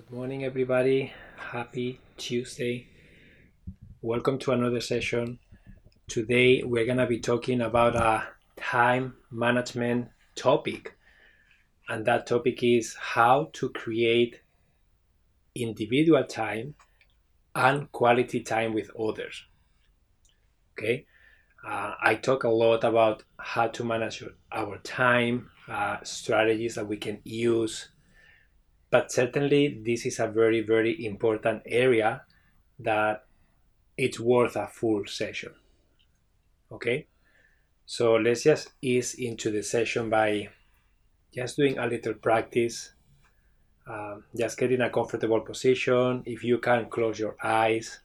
Morning, everybody. Happy Tuesday. Welcome to another session. Today, we're going to be talking about a time management topic, and that topic is how to create individual time and quality time with others. Okay, I talk a lot about how to manage our time, strategies that we can use, but certainly, this is a very, very important area that it's worth a full session. Okay, so let's just ease into the session by just doing a little practice. Just get in a comfortable position. If you can, close your eyes.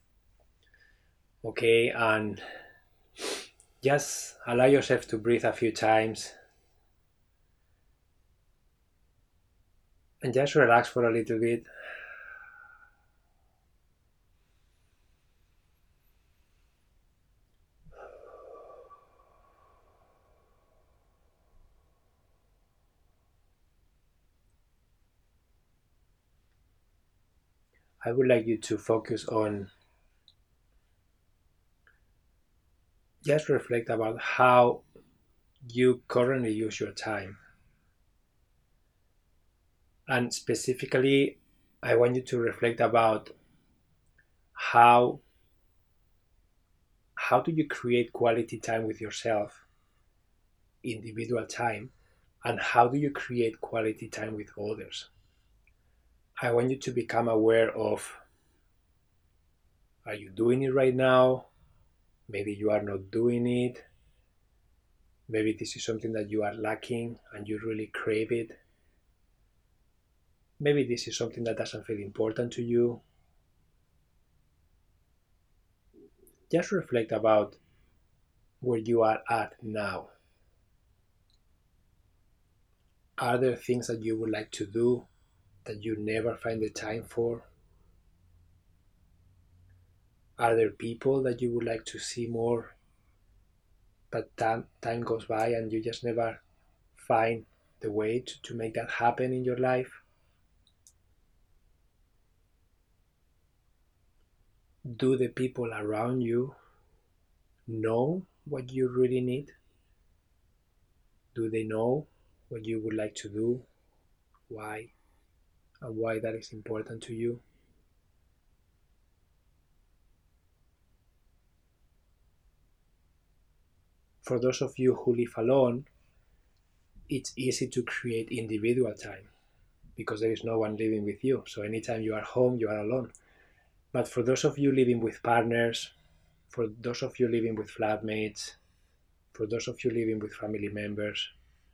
Okay, and just allow yourself to breathe a few times and just relax for a little bit. I would like you to focus on just reflect about how you currently use your time. And specifically, I want you to reflect about how how do you create quality time with yourself, individual time, and how do you create quality time with others. I want you to become aware of, are you doing it right now? Maybe you are not doing it. Maybe this is something that you are lacking and you really crave it. Maybe this is something that doesn't feel important to you. Just reflect about where you are at now. Are there things that you would like to do that you never find the time for? Are there people that you would like to see more, but time goes by and you just never find the way to make that happen in your life? Do the people around you know what you really need? Do they know what you would like to do? Why? And why that is important to you? For those of you who live alone, it's easy to create individual time because there is no one living with you. So anytime you are home, you are alone. But for those of you living with partners, for those of you living with flatmates, for those of you living with family members,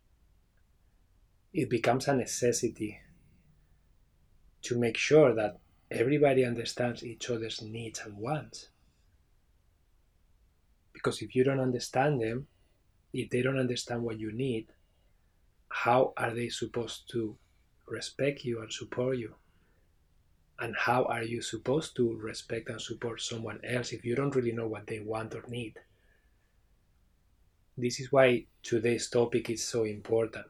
it becomes a necessity to make sure that everybody understands each other's needs and wants. Because if you don't understand them, if they don't understand what you need, how are they supposed to respect you and support you? And how are you supposed to respect and support someone else if you don't really know what they want or need? This is why today's topic is so important,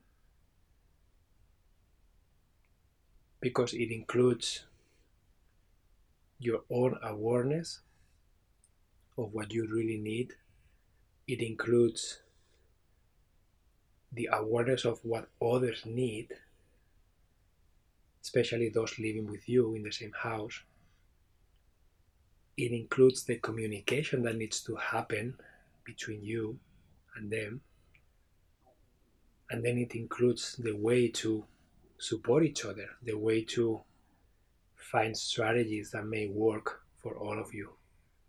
because it includes your own awareness of what you really need. It includes the awareness of what others need, especially those living with you in the same house. It includes the communication that needs to happen between you and them. And then it includes the way to support each other, the way to find strategies that may work for all of you.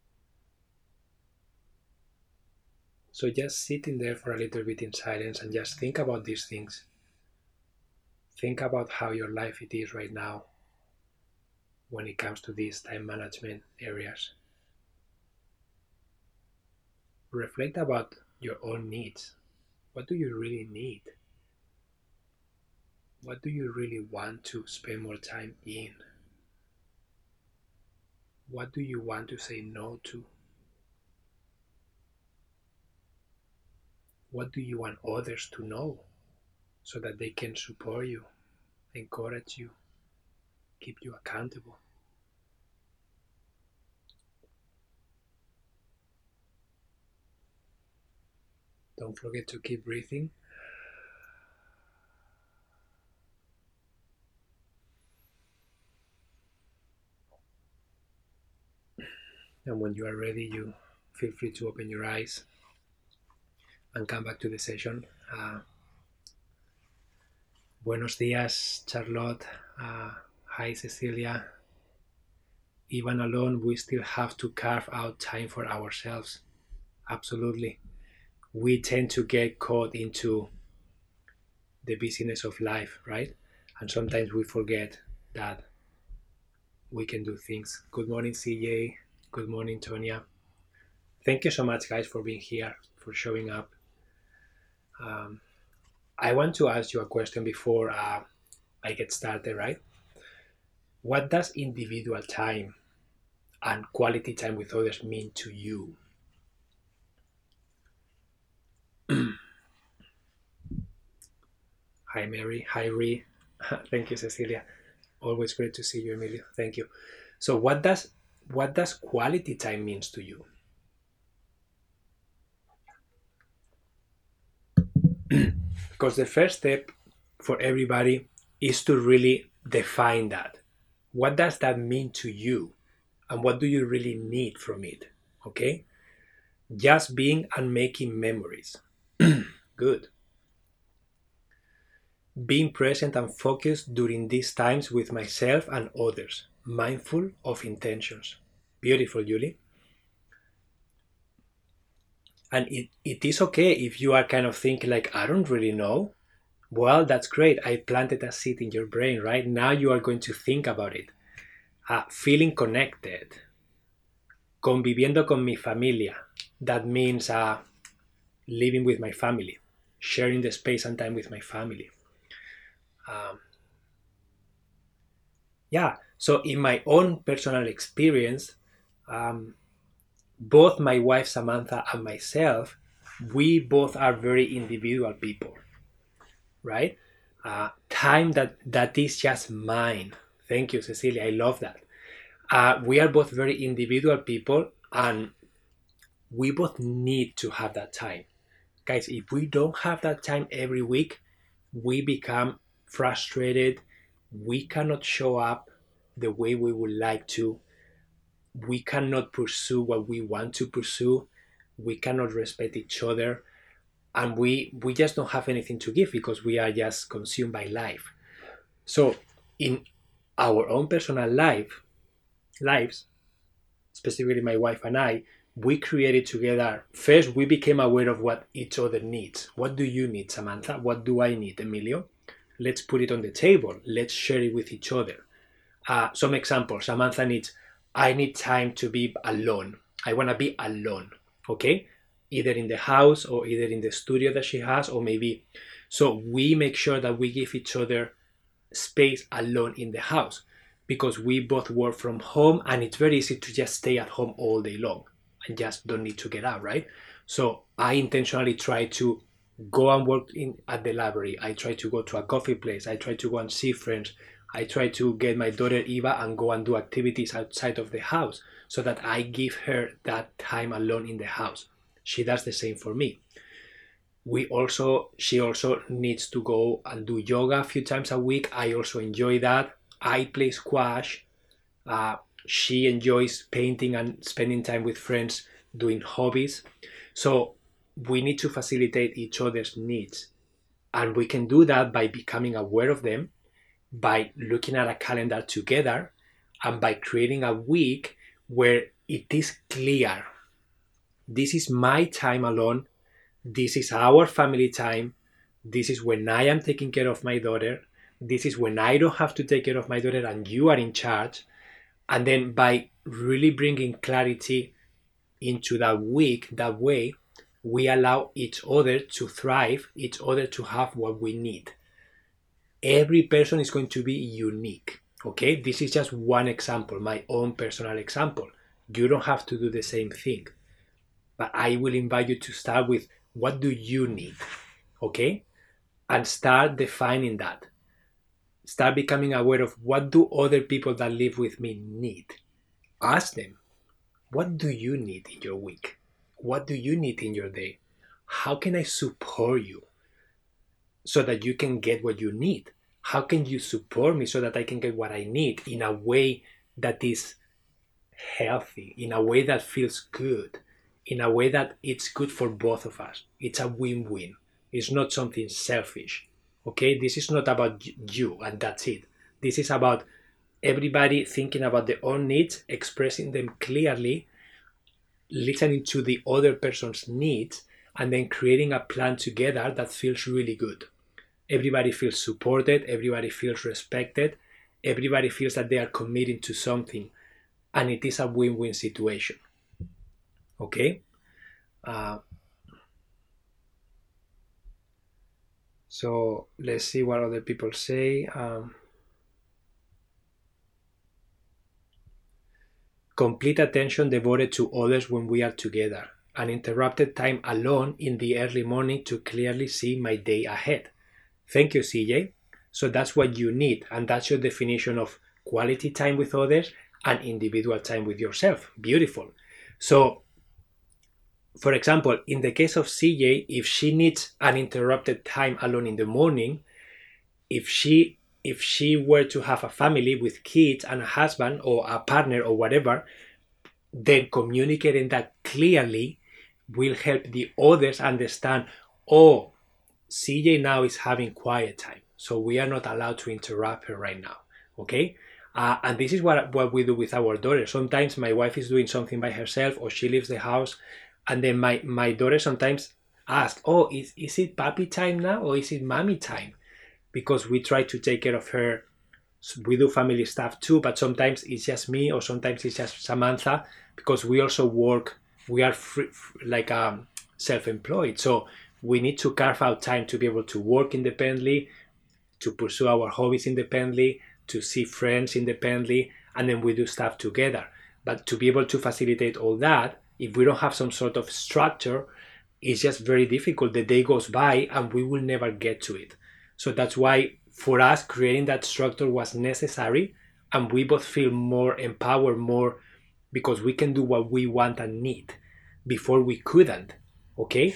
So just sitting there for a little bit in silence and just think about these things. Think about how your life it is right now when it comes to these time management areas. Reflect about your own needs. What do you really need? What do you really want to spend more time in? What do you want to say no to? What do you want others to know so that they can support you, encourage you? keep you accountable. Don't forget to keep breathing. And when you are ready, you feel free to open your eyes and come back to the session. Buenos días, Charlotte. Hi, Cecilia. Even alone, we still have to carve out time for ourselves. Absolutely. We tend to get caught into the busyness of life, right? And sometimes we forget that we can do things. Good morning, CJ. Good morning, Tonya. Thank you so much, guys, for being here, for showing up. I want to ask you a question before I get started, right? What does individual time and quality time with others mean to you? Hi, Mary. Hi, Ree. Thank you, Cecilia. Always great to see you, Emilio. Thank you. So, what does quality time means to you? Because the first step for everybody is to really define that. What does that mean to you? And what do you really need from it? Okay? Just being and making memories. Good. Being present and focused during these times with myself and others. Mindful of intentions. Beautiful, Julie. And it is okay if you are kind of thinking like, I don't really know. Well, that's great. I planted a seed in your brain, right? Now you are going to think about it. Feeling connected. Conviviendo con mi familia. That means living with my family. Sharing the space and time with my family. Yeah, so in my own personal experience, both my wife Samantha and myself, we both are very individual people, right? Time that is just mine. Thank you, Cecilia. I love that. We are both very individual people, and we both need to have that time, guys. If we don't have that time every week, we become frustrated. We cannot show up the way we would like to. We cannot pursue what we want to pursue. We cannot respect each other, and we just don't have anything to give because we are just consumed by life. So in our own personal lives, specifically my wife and I, we created together. First, we became aware of what each other needs. What do you need, Samantha? What do I need, Emilio? Let's put it on the table. Let's share it with each other. Some examples. Samantha needs, I need time to be alone. I want to be alone. Okay? Either in the house or either in the studio that she has, or maybe. So we make sure that we give each other space alone in the house because we both work from home and it's very easy to just stay at home all day long and just don't need to get out, right? So I intentionally try to go and work at the library. I try to go to a coffee place. I try to go and see friends. I try to get my daughter Eva and go and do activities outside of the house so that I give her that time alone in the house. She does the same for me. She also needs to go and do yoga a few times a week. I also enjoy that. I play squash. She enjoys painting and spending time with friends doing hobbies. So we need to facilitate each other's needs. And we can do that by becoming aware of them, by looking at a calendar together, and by creating a week where it is clear. This is my time alone. This is our family time. This is when I am taking care of my daughter. This is when I don't have to take care of my daughter and you are in charge. And then by really bringing clarity into that week, that way, we allow each other to thrive, each other to have what we need. Every person is going to be unique. Okay, this is just one example, my own personal example. You don't have to do the same thing. But I will invite you to start with what do you need? Okay? And start defining that. start becoming aware of what do other people that live with me need. Ask them, what do you need in your week? What do you need in your day? How can I support you so that you can get what you need? How can you support me so that I can get what I need in a way that is healthy, in a way that feels good, in a way that it's good for both of us? It's a win-win. It's not something selfish. Okay, this is not about you and that's it. This is about everybody thinking about their own needs, expressing them clearly, listening to the other person's needs, and then creating a plan together that feels really good. Everybody feels supported, everybody feels respected, everybody feels that they are committing to something, and it is a win-win situation. Okay? So let's see what other people say. Complete attention devoted to others when we are together. Uninterrupted time alone in the early morning to clearly see my day ahead. Thank you, CJ. So that's what you need, and that's your definition of quality time with others and individual time with yourself. Beautiful. So, for example, in the case of CJ, if she needs uninterrupted time alone in the morning, if she were to have a family with kids and a husband or a partner or whatever, then communicating that clearly will help the others understand, oh, CJ now is having quiet time, so we are not allowed to interrupt her right now. Okay? And this is what we do with our daughter. Sometimes my wife is doing something by herself or she leaves the house, and then my daughter sometimes asks, oh, is it papi time now or is it mommy time? Because we try to take care of her. We do family stuff too, but sometimes it's just me or sometimes it's just Samantha, because we also work, we are self-employed. So we need to carve out time to be able to work independently, to pursue our hobbies independently, to see friends independently, and then we do stuff together. But to be able to facilitate all that, if we don't have some sort of structure, it's just very difficult. The day goes by and we will never get to it. So that's why for us, creating that structure was necessary, and we both feel more empowered, more because we can do what we want and need. Before we couldn't. Okay?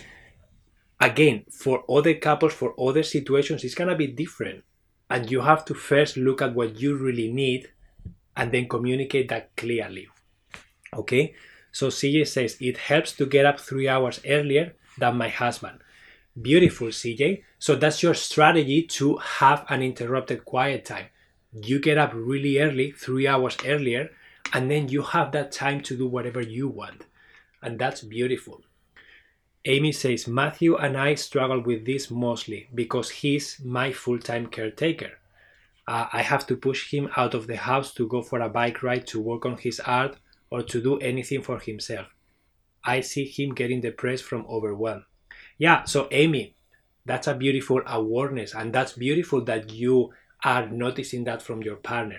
Again, for other couples, for other situations, it's gonna be different. And you have to first look at what you really need and then communicate that clearly. Okay? So CJ says, it helps to get up 3 hours earlier than my husband. Beautiful, CJ. So that's your strategy to have an interrupted quiet time. You get up really early, 3 hours earlier, and then you have that time to do whatever you want. And that's beautiful. Amy says, Matthew and I struggle with this mostly because he's my full-time caretaker. I have to push him out of the house to go for a bike ride, to work on his art, or to do anything for himself. I see him getting depressed from overwhelm. Yeah, so Amy, that's a beautiful awareness, and that's beautiful that you are noticing that from your partner.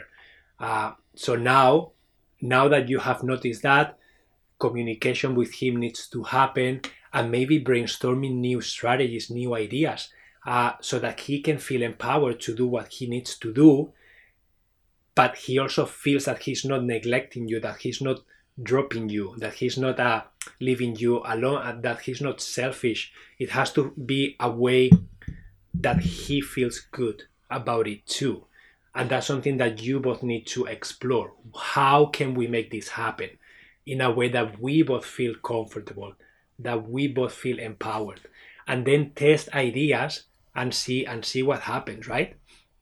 So now that you have noticed that, communication with him needs to happen, and maybe brainstorming new strategies, new ideas, so that he can feel empowered to do what he needs to do, but he also feels that he's not neglecting you, that he's not dropping you, that he's not leaving you alone, that he's not selfish. It has to be a way that he feels good about it too. And that's something that you both need to explore. How can we make this happen in a way that we both feel comfortable, that we both feel empowered? And then test ideas and see what happens, right?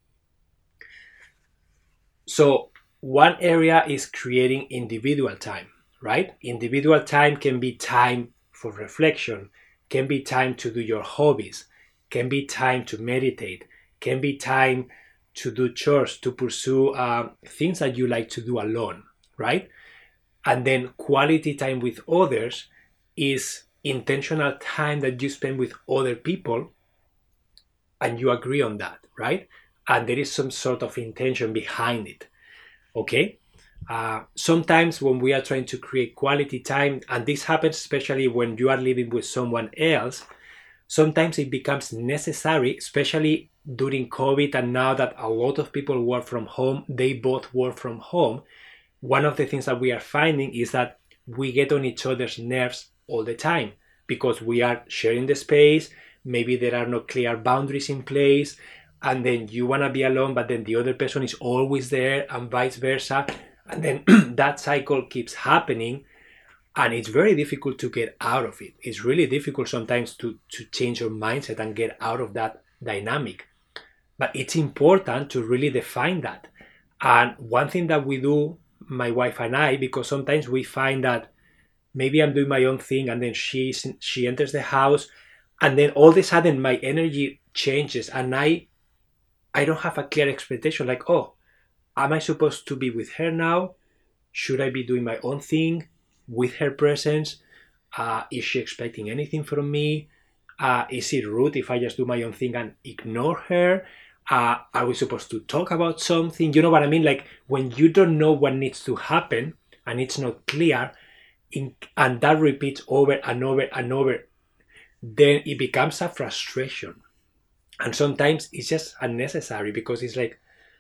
So one area is creating individual time, right? Individual time can be time for reflection, can be time to do your hobbies, can be time to meditate, can be time to do chores, to pursue things that you like to do alone, right? And then quality time with others is intentional time that you spend with other people and you agree on that, right? And there is some sort of intention behind it, okay? Sometimes when we are trying to create quality time, and this happens especially when you are living with someone else, Sometimes it becomes necessary, especially during COVID, and now that a lot of people work from home, they both work from home. One of the things that we are finding is that we get on each other's nerves all the time because we are sharing the space. Maybe there are no clear boundaries in place, and then you want to be alone, but then the other person is always there, and vice versa. And then that cycle keeps happening, and it's very difficult to get out of it. It's really difficult sometimes to change your mindset and get out of that dynamic. But it's important to really define that. And one thing that we do, my wife and I, because sometimes we find that maybe I'm doing my own thing, and then she enters the house, and then all of a sudden my energy changes, and I don't have a clear expectation, like, oh, am I supposed to be with her now? Should I be doing my own thing with her presence? Is she expecting anything from me? Is it rude if I just do my own thing and ignore her? Are we supposed to talk about something? You know what I mean? Like when you don't know what needs to happen and it's not clear, and that repeats over and over and over, then it becomes a frustration. And sometimes it's just unnecessary because it's like,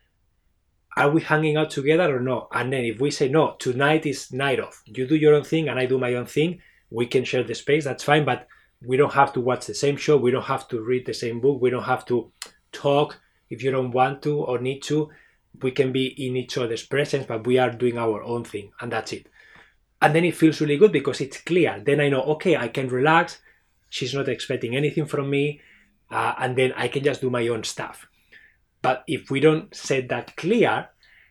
are we hanging out together or no? And then if we say no, tonight is night off. You do your own thing and I do my own thing. We can share the space, that's fine, but we don't have to watch the same show. We don't have to read the same book. We don't have to talk if you don't want to or need to. We can be in each other's presence, but we are doing our own thing, and that's it. And then it feels really good because it's clear. Then I know, okay, I can relax. She's not expecting anything from me. And then I can just do my own stuff. But if we don't set that clear,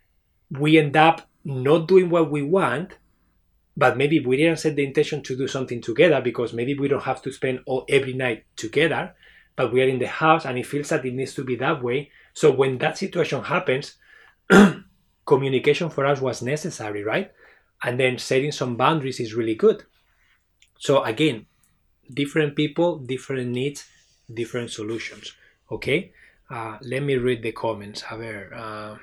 we end up not doing what we want, but maybe we didn't set the intention to do something together because maybe we don't have to spend every night together, but we are in the house and it feels that it needs to be that way. So when that situation happens, communication for us was necessary, right? And then setting some boundaries is really good. So again, different people, different needs, different solutions. Okay? Let me read the comments. A ver.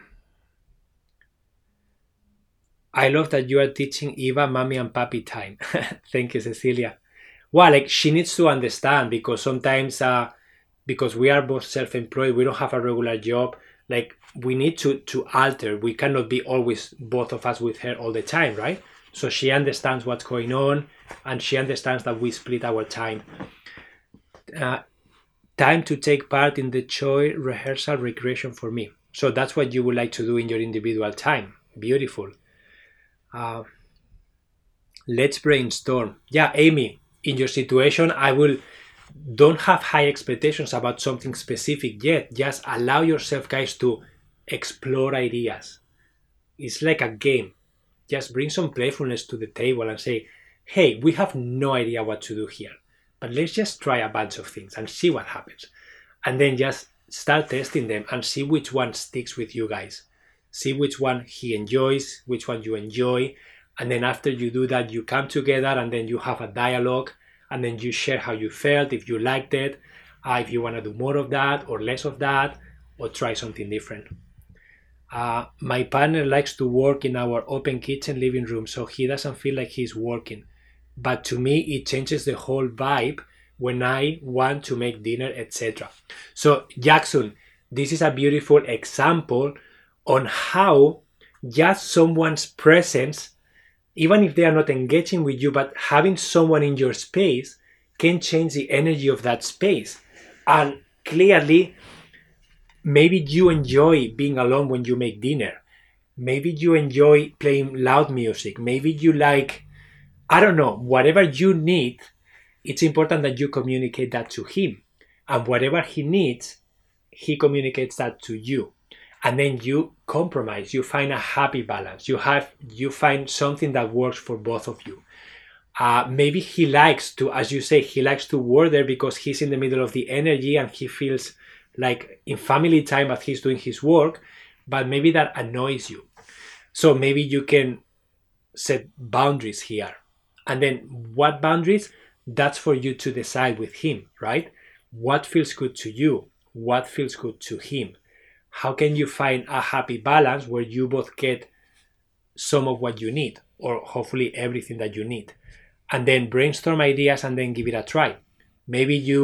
I love that you are teaching Eva mommy and papi time. Thank you, Cecilia. Well, like she needs to understand because sometimes, because we are both self-employed, we don't have a regular job. Like we need to alter. We cannot be always both of us with her all the time, right? So she understands what's going on, and she understands that we split our time. Time to take part in the choir rehearsal recreation for me. So that's what you would like to do in your individual time. Beautiful. Let's brainstorm. Yeah, Amy, in your situation, don't have high expectations about something specific yet. Just allow yourself, guys, to explore ideas. It's like a game. Just bring some playfulness to the table and say, hey, we have no idea what to do here, but let's just try a bunch of things and see what happens. And then just start testing them and see which one sticks with you guys. See which one he enjoys, which one you enjoy. And then after you do that, you come together and then you have a dialogue, and then you share how you felt, if you liked it, if you want to do more of that or less of that, or try something different. My partner likes to work in our open kitchen living room, so he doesn't feel like he's working. But to me, it changes the whole vibe when I want to make dinner, etc. So Jackson, this is a beautiful example on how just someone's presence, even if they are not engaging with you, but having someone in your space can change the energy of that space. And clearly, maybe you enjoy being alone when you make dinner. Maybe you enjoy playing loud music. Maybe you like, I don't know, whatever you need, it's important that you communicate that to him. And whatever he needs, he communicates that to you. And then you compromise, you find a happy balance. You find something that works for both of you. Maybe he likes to, as you say, he likes to work there because he's in the middle of the energy and he feels like in family time as he's doing his work, but maybe that annoys you. So maybe you can set boundaries here. And then what boundaries? That's for you to decide with him, right? What feels good to you? What feels good to him? How can you find a happy balance where you both get some of what you need, or hopefully everything that you need? And then brainstorm ideas and then give it a try. Maybe you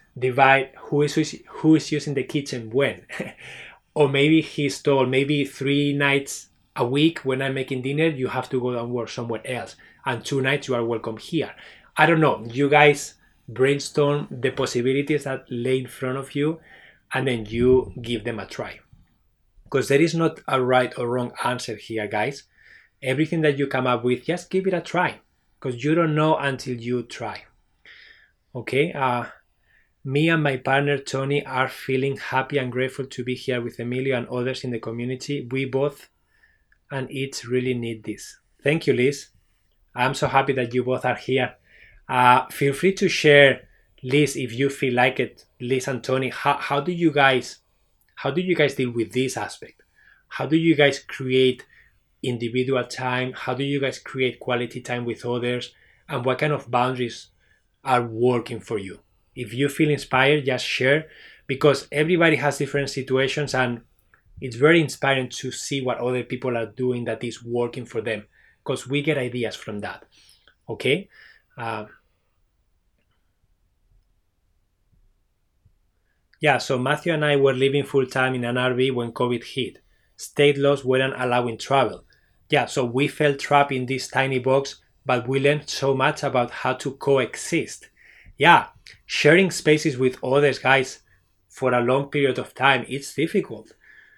divide who is using the kitchen when. Or maybe he's told, maybe 3 nights a week when I'm making dinner, you have to go and work somewhere else, and 2 nights you are welcome here. I don't know. You guys brainstorm the possibilities that lay in front of you, and then you give them a try. Because there is not a right or wrong answer here, guys. Everything that you come up with, just give it a try, because you don't know until you try. Okay. Me and my partner Tony are feeling happy and grateful to be here with Emilio and others in the community. We both and it really need this. Thank you, Liz. I'm so happy that you both are here. Feel free to share, Liz, if you feel like it. Liz and Tony, how do you guys deal with this aspect? How do you guys create individual time? How do you guys create quality time with others? And what kind of boundaries are working for you? If you feel inspired, just share, because everybody has different situations, and it's very inspiring to see what other people are doing that is working for them, because we get ideas from that. Okay. Yeah, so Matthew and I were living full-time in an RV when COVID hit. State laws weren't allowing travel. Yeah, so we felt trapped in this tiny box, but we learned so much about how to coexist. Yeah, sharing spaces with others, guys, for a long period of time, it's difficult.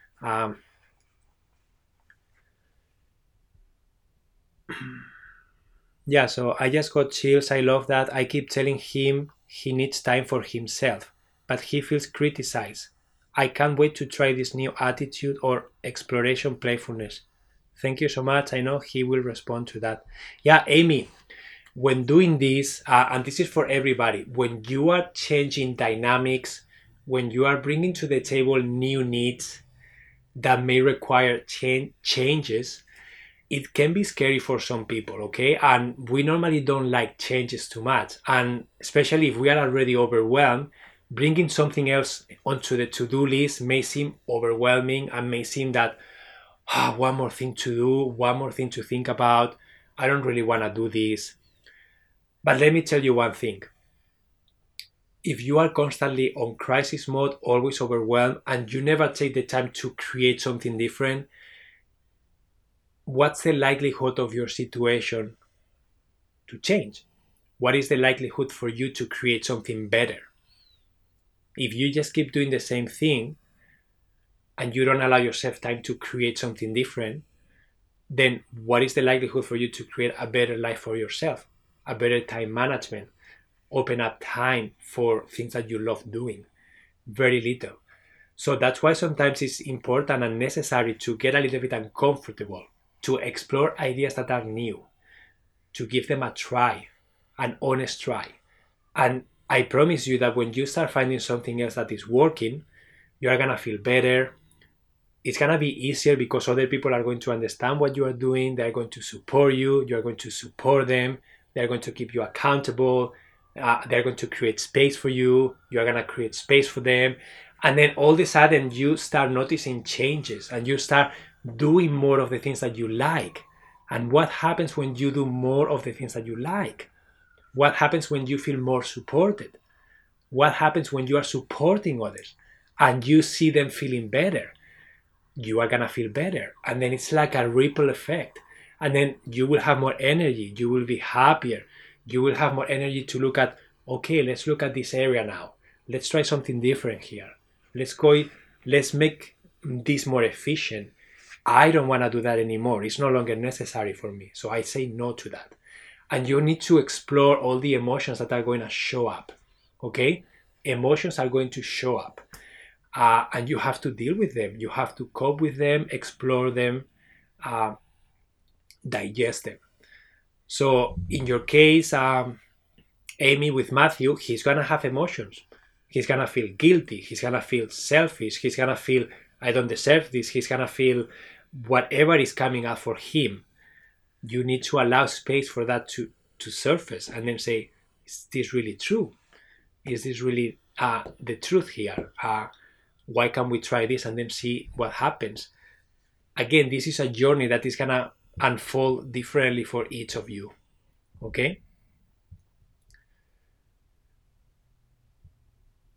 Yeah, so I just got chills. I love that. I keep telling him he needs time for himself, but he feels criticized. I can't wait to try this new attitude or exploration playfulness. Thank you so much. I know he will respond to that. Yeah, Amy, when doing this, and this is for everybody, when you are changing dynamics, when you are bringing to the table new needs that may require changes, it can be scary for some people, okay? And we normally don't like changes too much. And especially if we are already overwhelmed, bringing something else onto the to-do list may seem overwhelming and may seem that, one more thing to do, one more thing to think about. I don't really want to do this. But let me tell you one thing. If you are constantly on crisis mode, always overwhelmed, and you never take the time to create something different, what's the likelihood of your situation to change? What is the likelihood for you to create something better? If you just keep doing the same thing and you don't allow yourself time to create something different, then what is the likelihood for you to create a better life for yourself, a better time management, open up time for things that you love doing? Very little. So that's why sometimes it's important and necessary to get a little bit uncomfortable, to explore ideas that are new, to give them a try, an honest try. And I promise you that when you start finding something else that is working, you are going to feel better. It's going to be easier because other people are going to understand what you are doing. They're going to support you. You're going to support them. They're going to keep you accountable. They're going to create space for you. You're going to create space for them. And then all of a sudden you start noticing changes and you start doing more of the things that you like. And what happens when you do more of the things that you like? What happens when you feel more supported? What happens when you are supporting others and you see them feeling better? You are going to feel better. And then it's like a ripple effect. And then you will have more energy. You will be happier. You will have more energy to look at, okay, let's look at this area now. Let's try something different here. Let's make this more efficient. I don't want to do that anymore. It's no longer necessary for me. So I say no to that. And you need to explore all the emotions that are going to show up. Okay? Emotions are going to show up. And you have to deal with them. You have to cope with them, explore them, digest them. So in your case, Amy, with Matthew, he's going to have emotions. He's going to feel guilty. He's going to feel selfish. He's going to feel, I don't deserve this. He's going to feel whatever is coming up for him. You need to allow space for that to surface and then say, is this really true? Is this really the truth here? Why can't we try this and then see what happens? Again, this is a journey that is going to unfold differently for each of you. Okay?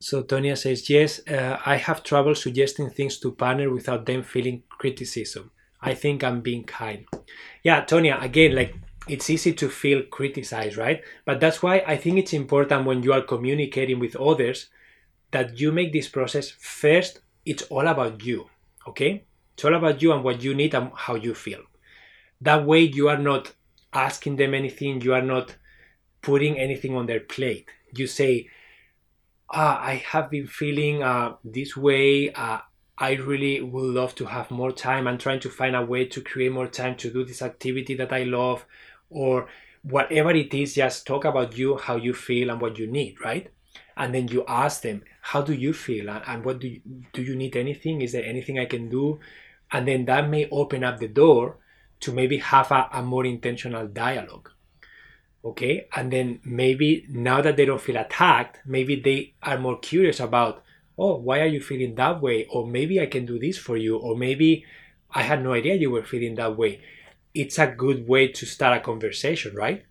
So Tonya says, yes, I have trouble suggesting things to partner without them feeling criticism. I think I'm being kind. Yeah, Tonya, again, like it's easy to feel criticized, right? But that's why I think it's important when you are communicating with others that you make this process first. It's all about you, okay? It's all about you and what you need and how you feel. That way, you are not asking them anything, you are not putting anything on their plate. You say, I have been feeling this way. I really would love to have more time. I'm trying to find a way to create more time to do this activity that I love, or whatever it is. Just talk about you, how you feel, and what you need, right? And then you ask them, how do you feel, and what do you need anything? Is there anything I can do? And then that may open up the door to maybe have a more intentional dialogue. Okay, and then maybe now that they don't feel attacked, maybe they are more curious about, oh, why are you feeling that way? Or maybe I can do this for you, or maybe I had no idea you were feeling that way. It's a good way to start a conversation, right?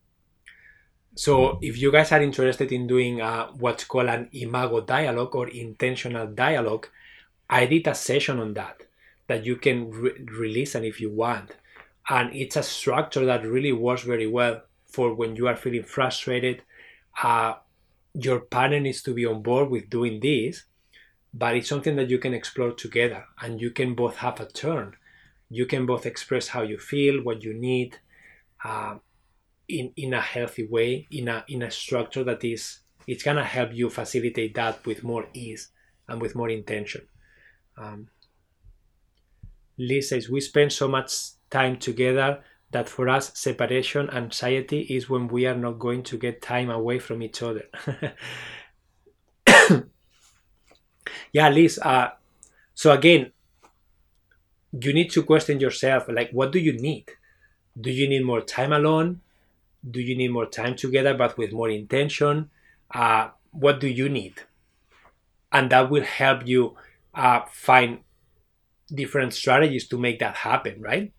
So if you guys are interested in doing what's called an imago dialogue or intentional dialogue, I did a session on that you can re-listen if you want. And it's a structure that really works very well for when you are feeling frustrated. Your partner needs to be on board with doing this, but it's something that you can explore together, and you can both have a turn. You can both express how you feel, what you need, in a healthy way, in a structure that is, it's gonna help you facilitate that with more ease and with more intention. Liz says, we spend so much time together that for us separation anxiety is when we are not going to get time away from each other. Yeah, Liz, so again, you need to question yourself, like, what do you need? Do you need more time alone? Do you need more time together but with more intention? What do you need? And that will help you find different strategies to make that happen, right?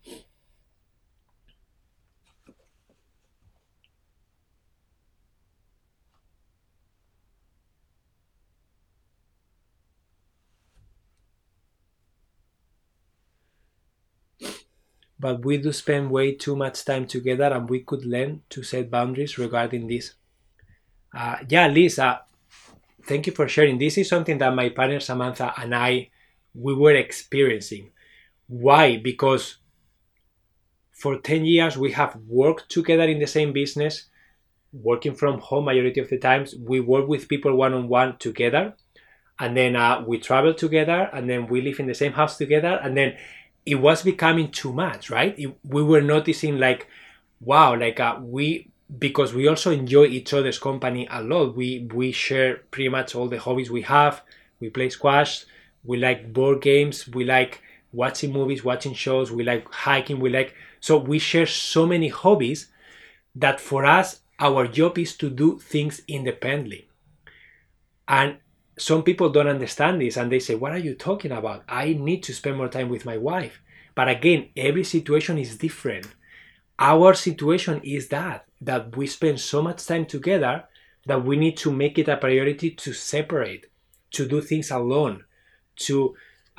But we do spend way too much time together, and we could learn to set boundaries regarding this. Yeah, Liz, thank you for sharing. This is something that my partner Samantha and I, we were experiencing. Why? Because for 10 years we have worked together in the same business, working from home majority of the times. We work with people one-on-one together, and then we travel together, and then we live in the same house together, and then it was becoming too much, right? We were noticing like, wow, like we, because we also enjoy each other's company a lot. We share pretty much all the hobbies we have. We play squash. We like board games. We like watching movies, watching shows. We like hiking. So we share so many hobbies that for us, our job is to do things independently. And some people don't understand this, and they say, what are you talking about? I need to spend more time with my wife. But again, every situation is different. Our situation is that we spend so much time together that we need to make it a priority to separate, to do things alone, to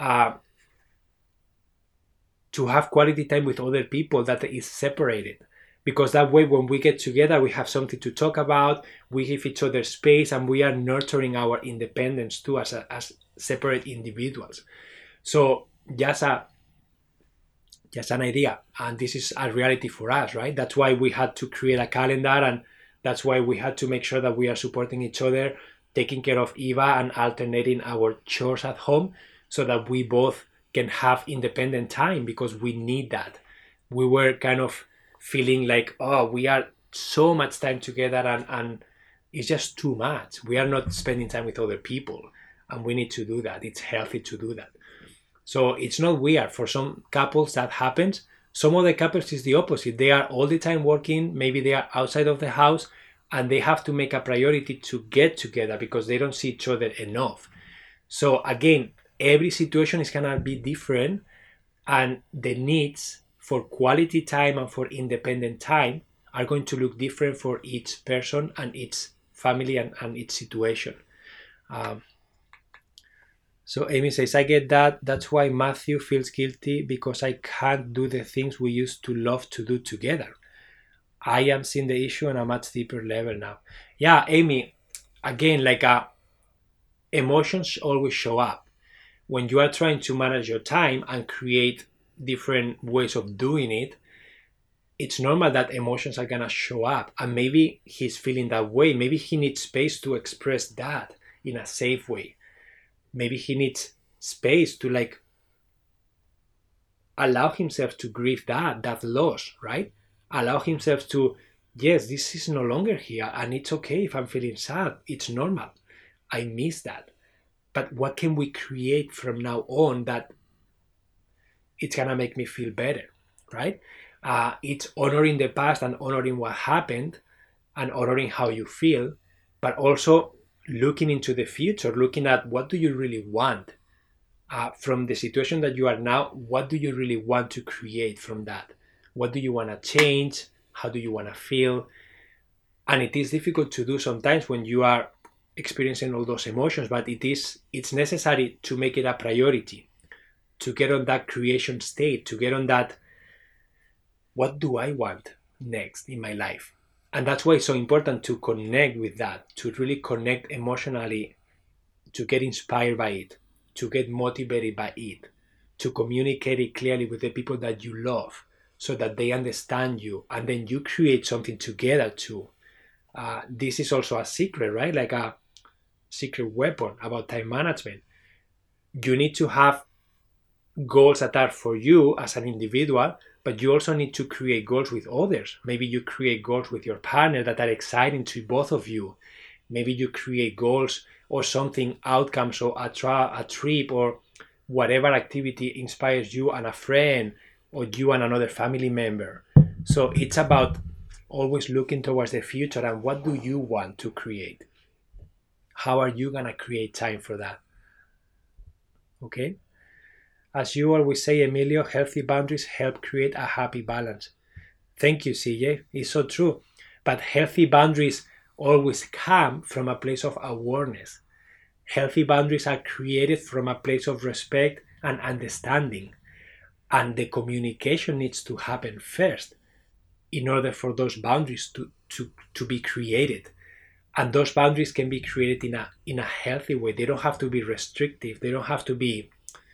have quality time with other people that is separated. Because that way, when we get together, we have something to talk about, we give each other space, and we are nurturing our independence too as separate individuals. So just an idea, and this is a reality for us, right? That's why we had to create a calendar, and that's why we had to make sure that we are supporting each other, taking care of Eva, and alternating our chores at home so that we both can have independent time, because we need that. We were kind of feeling like, oh, we are so much time together, and it's just too much. We are not spending time with other people, and we need to do that. It's healthy to do that. So it's not weird. For some couples that happens. Some other couples is the opposite. They are all the time working. Maybe they are outside of the house, and they have to make a priority to get together because they don't see each other enough. So again, every situation is gonna be different, and the needs for quality time and for independent time are going to look different for each person and each family and each situation. Um, so Amy says, I get that. That's why Matthew feels guilty because I can't do the things we used to love to do together. I am seeing the issue on a much deeper level now. Yeah, Amy, again, emotions always show up. When you are trying to manage your time and create different ways of doing it, it's normal that emotions are gonna show up. And maybe he's feeling that way. Maybe he needs space to express that in a safe way. Maybe he needs space to allow himself to grieve that loss, right? Allow himself to, yes, this is no longer here, and it's okay if I'm feeling sad. It's normal. I miss that. But what can we create from now on that it's gonna make me feel better, right? It's honoring the past and honoring what happened and honoring how you feel, but also looking into the future, looking at what do you really want from the situation that you are now. What do you really want to create from that? What do you want to change? How do you want to feel? And it is difficult to do sometimes when you are experiencing all those emotions, but it's necessary to make it a priority, to get on that creation state, to get on that, what do I want next in my life? And that's why it's so important to connect with that, to really connect emotionally, to get inspired by it, to get motivated by it, to communicate it clearly with the people that you love so that they understand you, and then you create something together too. This is also a secret, right? Like a secret weapon about time management. You need to have goals that are for you as an individual, but you also need to create goals with others. Maybe you create goals with your partner that are exciting to both of you. Maybe you create goals or something, outcomes, or a trip, or whatever activity inspires you and a friend, or you and another family member. So it's about always looking towards the future and what do you want to create? How are you going to create time for that? Okay? As you always say, Emilio, healthy boundaries help create a happy balance. Thank you, CJ. It's so true. But healthy boundaries always come from a place of awareness. Healthy boundaries are created from a place of respect and understanding. And the communication needs to happen first in order for those boundaries to be created. And those boundaries can be created in a healthy way. They don't have to be restrictive. They don't have to be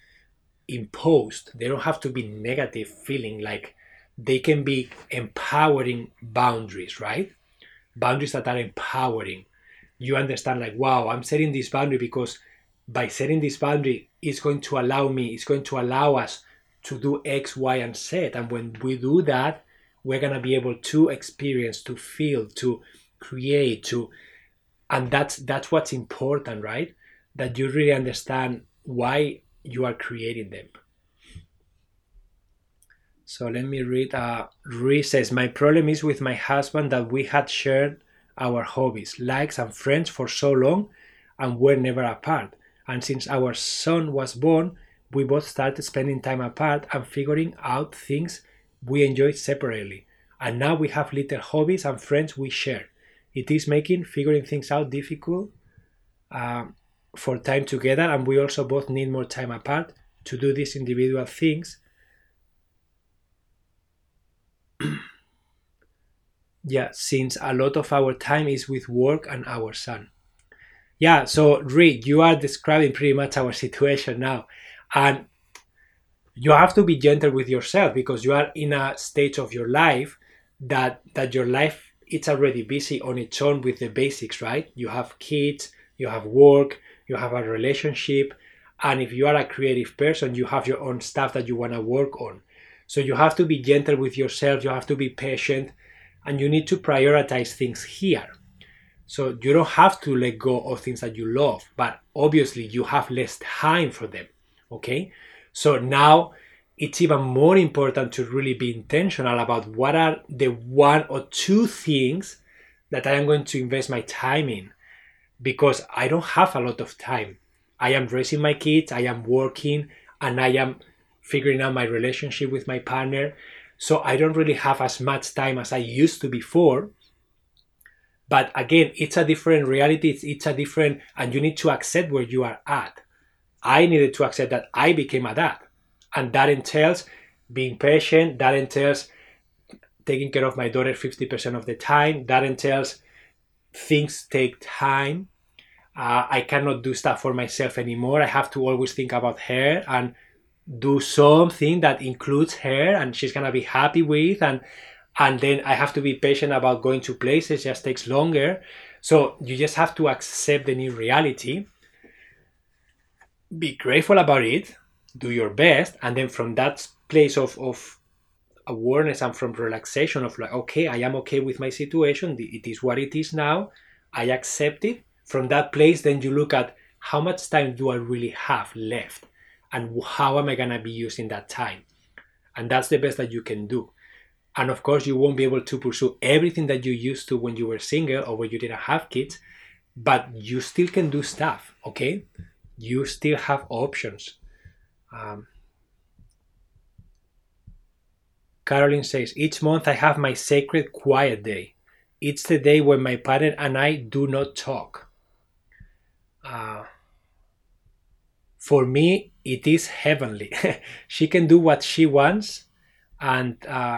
imposed. They don't have to be negative feeling. Like, they can be empowering boundaries, right? Boundaries that are empowering. You understand, like, wow, I'm setting this boundary because by setting this boundary, it's going to allow us to do X, Y, and Z. And when we do that, we're going to be able to experience, to feel, to create, and that's what's important, right? That you really understand why you are creating them. So let me read. Ree says, my problem is with my husband that we had shared our hobbies, likes, and friends for so long and were never apart. And since our son was born, we both started spending time apart and figuring out things we enjoyed separately. And now we have little hobbies and friends we share. It is making figuring things out difficult for time together, and we also both need more time apart to do these individual things. Yeah, since a lot of our time is with work and our son. Yeah, so Rick, you are describing pretty much our situation now. And you have to be gentle with yourself because you are in a stage of your life that your life, it's already busy on its own with the basics, right? You have kids, you have work, you have a relationship, and if you are a creative person, you have your own stuff that you want to work on. So you have to be gentle with yourself, you have to be patient, and you need to prioritize things here. So you don't have to let go of things that you love, but obviously you have less time for them, okay? So now it's even more important to really be intentional about what are the one or two things that I am going to invest my time in, because I don't have a lot of time. I am raising my kids, I am working, and I am figuring out my relationship with my partner. So I don't really have as much time as I used to before. But again, it's a different reality. It's a different, and you need to accept where you are at. I needed to accept that I became a dad. And that entails being patient. That entails taking care of my daughter 50% of the time. That entails things take time. I cannot do stuff for myself anymore. I have to always think about her and do something that includes her and she's going to be happy with. And then I have to be patient about going to places. It just takes longer. So you just have to accept the new reality. Be grateful about it. Do your best. And then from that place of awareness and from relaxation of like, okay, I am okay with my situation. It is what it is now. I accept it. From that place, then you look at how much time do I really have left and how am I going to be using that time? And that's the best that you can do. And of course, you won't be able to pursue everything that you used to when you were single or when you didn't have kids, but you still can do stuff, okay? You still have options. Caroline says, each month I have my sacred quiet day. It's the day when my partner and I do not talk. For me, it is heavenly. She can do what she wants, and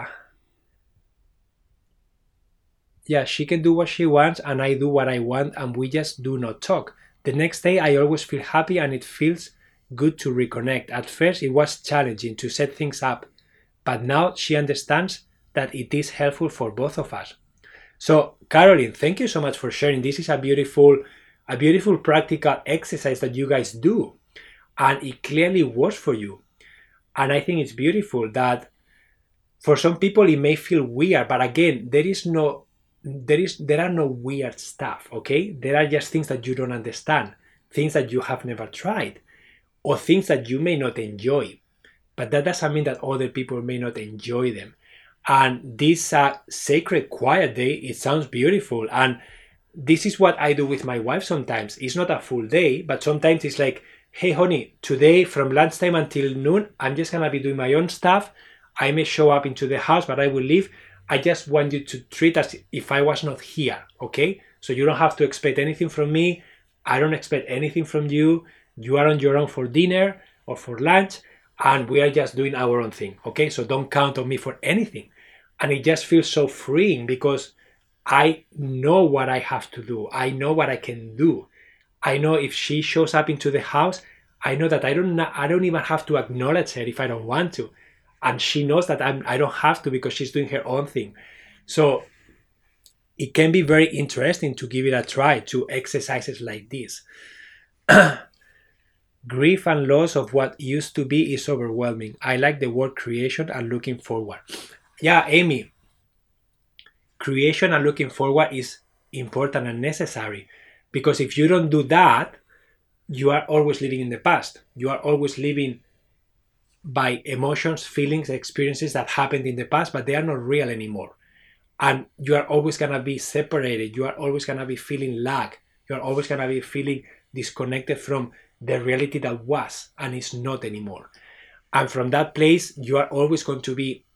she can do what she wants, and I do what I want, and we just do not talk. The next day, I always feel happy, and it feels good to reconnect. At first, it was challenging to set things up, but now she understands that it is helpful for both of us. So, Caroline, thank you so much for sharing. This is a beautiful practical exercise that you guys do, and it clearly works for you. And I think it's beautiful that for some people it may feel weird, but again, there are no weird stuff, okay? There are just things that you don't understand, things that you have never tried, or things that you may not enjoy. But that doesn't mean that other people may not enjoy them. And this sacred quiet day, it sounds beautiful. And this is what I do with my wife sometimes. It's not a full day, but sometimes it's like, hey, honey, today from lunchtime until noon, I'm just going to be doing my own stuff. I may show up into the house, but I will leave. I just want you to treat as if I was not here, okay? So you don't have to expect anything from me. I don't expect anything from you. You are on your own for dinner or for lunch, and we are just doing our own thing, okay? So don't count on me for anything. And it just feels so freeing because I know what I have to do. I know what I can do. I know if she shows up into the house, I know that I don't even have to acknowledge her if I don't want to. And she knows that I don't have to because she's doing her own thing. So it can be very interesting to give it a try, to exercises like this. Grief and loss of what used to be is overwhelming. I like the word creation and looking forward. Yeah, Amy, creation and looking forward is important and necessary, because if you don't do that, you are always living in the past. You are always living by emotions, feelings, experiences that happened in the past, but they are not real anymore. And you are always going to be separated. You are always going to be feeling lack. You are always going to be feeling disconnected from the reality that was and is not anymore. And from that place, you are always going to be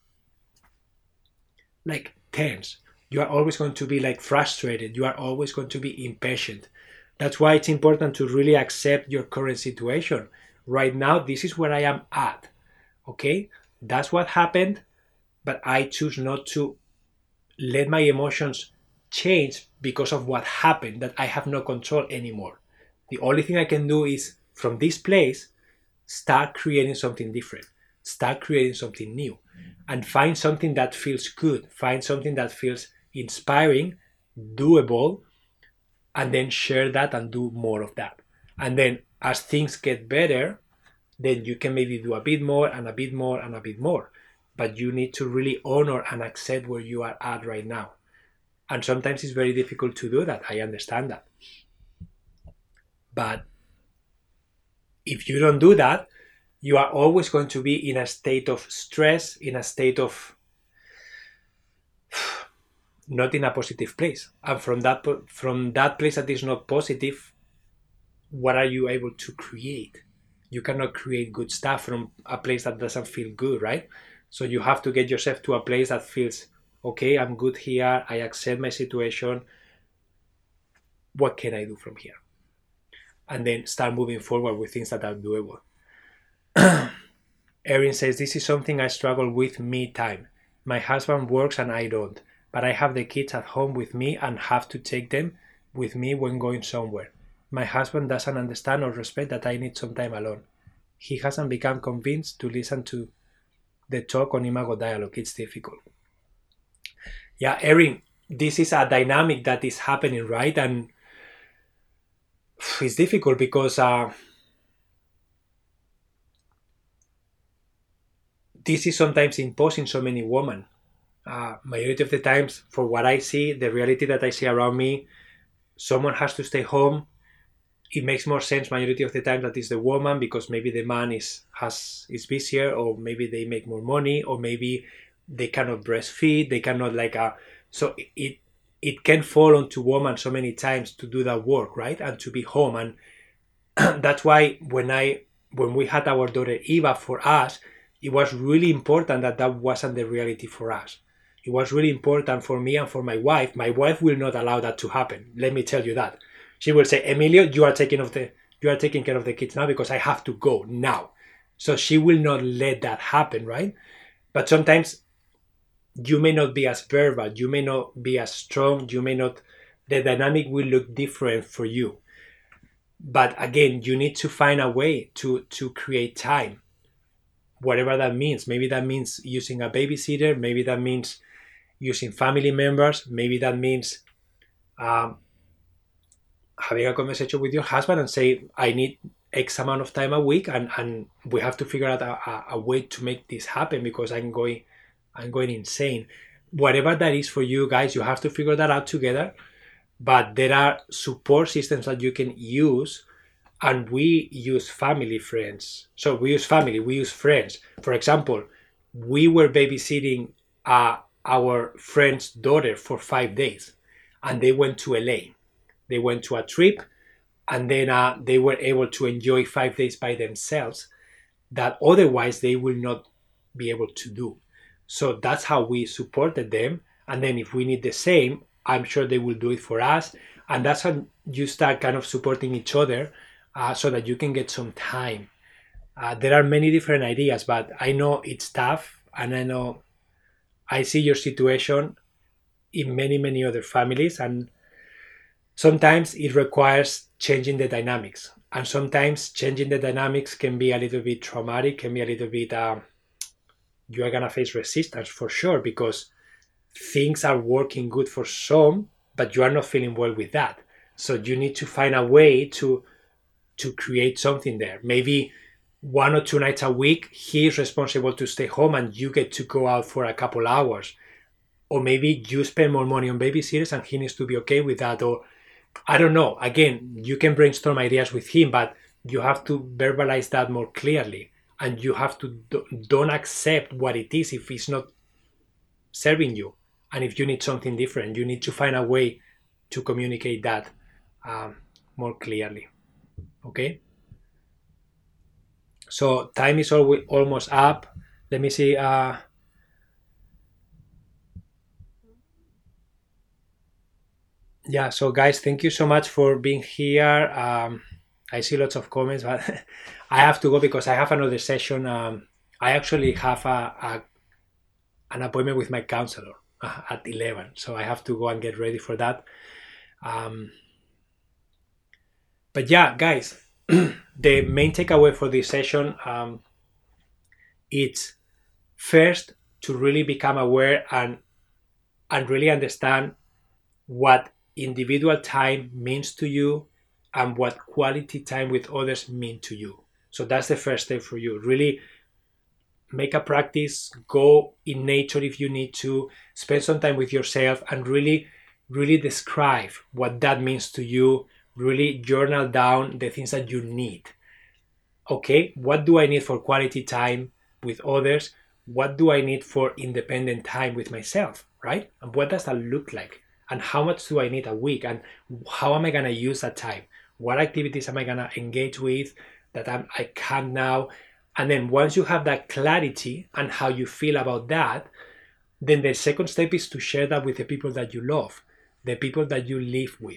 like tense. You are always going to be like frustrated. You are always going to be impatient. That's why it's important to really accept your current situation. Right now, this is where I am at. Okay? That's what happened, but I choose not to let my emotions change because of what happened that I have no control anymore. The only thing I can do is, from this place, start creating something different. Start creating something new. And find something that feels good. Find something that feels inspiring, doable, and then share that and do more of that. And then as things get better, then you can maybe do a bit more and a bit more and a bit more. But you need to really honor and accept where you are at right now. And sometimes it's very difficult to do that. I understand that. But if you don't do that, you are always going to be in a state of stress, in a state of not in a positive place. And from that place that is not positive, what are you able to create? You cannot create good stuff from a place that doesn't feel good, right? So you have to get yourself to a place that feels, okay, I'm good here, I accept my situation, what can I do from here? And then start moving forward with things that are doable. Erin says, this is something I struggle with, me time. My husband works and I don't, but I have the kids at home with me and have to take them with me when going somewhere. My husband doesn't understand or respect that I need some time alone. He hasn't become convinced to listen to the talk on Imago dialogue. It's difficult. Yeah, Erin, this is a dynamic that is happening, right? And it's difficult because this is sometimes imposing so many women. Majority of the times, for what I see, the reality that I see around me, someone has to stay home. It makes more sense majority of the time that it's the woman, because maybe the man is busier, or maybe they make more money, or maybe they cannot breastfeed, they cannot so it can fall onto woman so many times to do that work, right? And to be home. And that's why when we had our daughter Eva, for us, it was really important that wasn't the reality for us. It was really important for me and for my wife. My wife will not allow that to happen. Let me tell you that. She will say, Emilio, you are taking care of the kids now because I have to go now. So she will not let that happen, right? But sometimes you may not be as verbal, you may not be as strong, the dynamic will look different for you. But again, you need to find a way to create time, whatever that means. Maybe that means using a babysitter, maybe that means using family members, maybe that means having a conversation with your husband and say, I need X amount of time a week, and we have to figure out a way to make this happen because I'm going insane. Whatever that is for you guys, you have to figure that out together. But there are support systems that you can use, and we use family, friends. So we use family, we use friends. For example, we were babysitting our friend's daughter for 5 days, and they went to LA. They went to a trip, and then they were able to enjoy 5 days by themselves that otherwise they will not be able to do. So that's how we supported them. And then if we need the same, I'm sure they will do it for us. And that's how you start kind of supporting each other so that you can get some time. There are many different ideas, but I know it's tough. And I know I see your situation in many, many other families. And sometimes it requires changing the dynamics. And sometimes changing the dynamics can be a little bit traumatic, can be a little bit, you are going to face resistance for sure, because things are working good for some, but you are not feeling well with that. So you need to find a way to create something there. Maybe 1 or 2 nights a week, he is responsible to stay home and you get to go out for a couple hours. Or maybe you spend more money on babysitters and he needs to be okay with that. Or I don't know. Again, you can brainstorm ideas with him, but you have to verbalize that more clearly. And you have to don't accept what it is if it's not serving you. And if you need something different, you need to find a way to communicate that more clearly. Okay? So time is almost up. Let me see. Yeah, so guys, thank you so much for being here. I see lots of comments, but I have to go because I have another session. I actually have an appointment with my counselor at 11, so I have to go and get ready for that. But yeah, guys, the main takeaway for this session, it's first to really become aware and really understand what individual time means to you and what quality time with others mean to you. So that's the first step for you. Really make a practice, go in nature if you need to, spend some time with yourself and really describe what that means to you. Really journal down the things that you need. Okay, what do I need for quality time with others? What do I need for independent time with myself, right? And what does that look like? And how much do I need a week? And how am I going to use that time? What activities am I going to engage with that I can now? And then once you have that clarity and how you feel about that, then the second step is to share that with the people that you love, the people that you live with.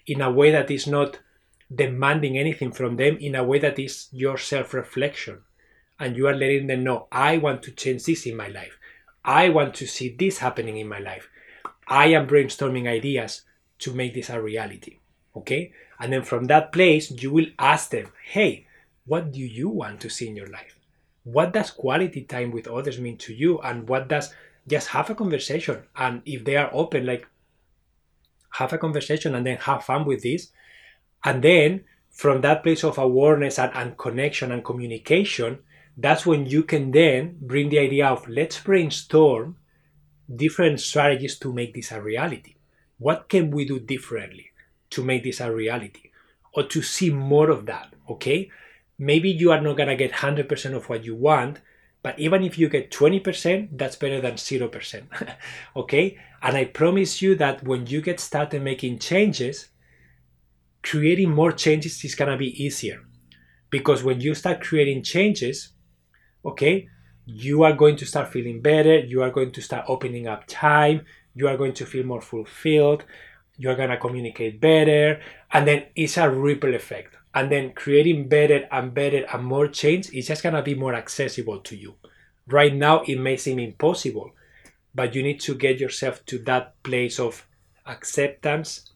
in a way that is not demanding anything from them, in a way that is your self-reflection. And you are letting them know, I want to change this in my life. I want to see this happening in my life. I am brainstorming ideas to make this a reality. Okay? And then from that place, you will ask them, hey, what do you want to see in your life? What does quality time with others mean to you? And what does just have a conversation? And if they are open, like, have a conversation and then have fun with this. And then from that place of awareness and connection and communication, that's when you can then bring the idea of, let's brainstorm different strategies to make this a reality. What can we do differently to make this a reality, or to see more of that? Okay, maybe you are not gonna get 100% of what you want, but even if you get 20%, that's better than 0%. Okay, and I promise you that when you get started making changes, creating more changes is gonna be easier, because when you start creating changes, okay, you are going to start feeling better, you are going to start opening up time, you are going to feel more fulfilled, you are going to communicate better, and then it's a ripple effect. And then creating better and more change is just going to be more accessible to you. Right now, it may seem impossible, but you need to get yourself to that place of acceptance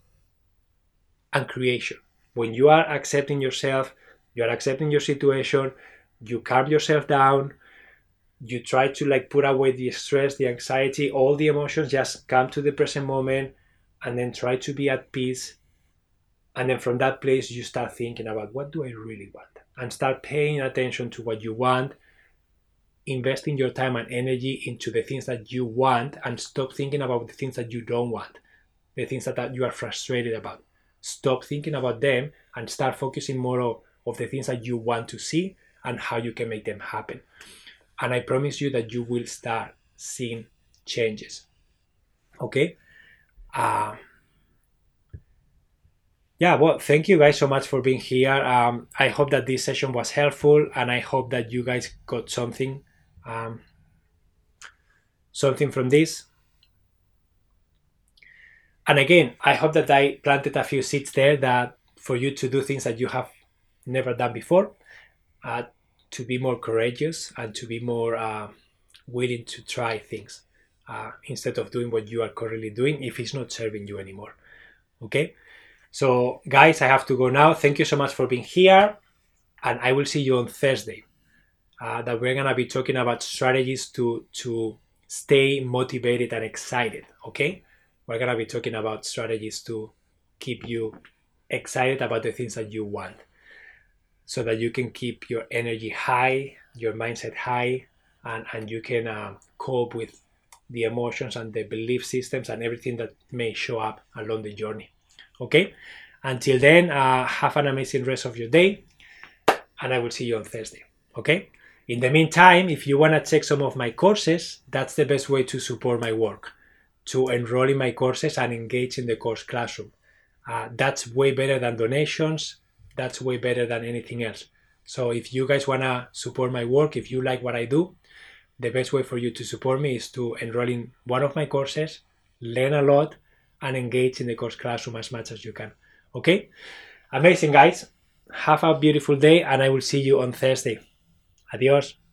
and creation. When you are accepting yourself, you are accepting your situation, you calm yourself down, you try to like put away the stress, the anxiety, all the emotions, just come to the present moment and then try to be at peace. And then from that place, you start thinking about, what do I really want? And start paying attention to what you want, investing your time and energy into the things that you want, and stop thinking about the things that you don't want, the things that you are frustrated about. Stop thinking about them and start focusing more of the things that you want to see and how you can make them happen. And I promise you that you will start seeing changes. Okay? Yeah, well, thank you guys so much for being here. I hope that this session was helpful, and I hope that you guys got something from this. And again, I hope that I planted a few seeds there that for you to do things that you have never done before, to be more courageous and to be more willing to try things instead of doing what you are currently doing if it's not serving you anymore. Okay? So guys, I have to go now. Thank you so much for being here, and I will see you on Thursday. That we're gonna be talking about strategies to stay motivated and excited. Okay? We're gonna be talking about strategies to keep you excited about the things that you want, so that you can keep your energy high, your mindset high, and you can cope with the emotions and the belief systems and everything that may show up along the journey. Okay? Until then, have an amazing rest of your day, and I will see you on Thursday. Okay? In the meantime, if you want to check some of my courses, that's the best way to support my work, to enroll in my courses and engage in the course classroom. That's way better than donations. That's way better than anything else. So if you guys want to support my work, if you like what I do, the best way for you to support me is to enroll in one of my courses, learn a lot, and engage in the course classroom as much as you can. Okay? Amazing, guys. Have a beautiful day, and I will see you on Thursday. Adios.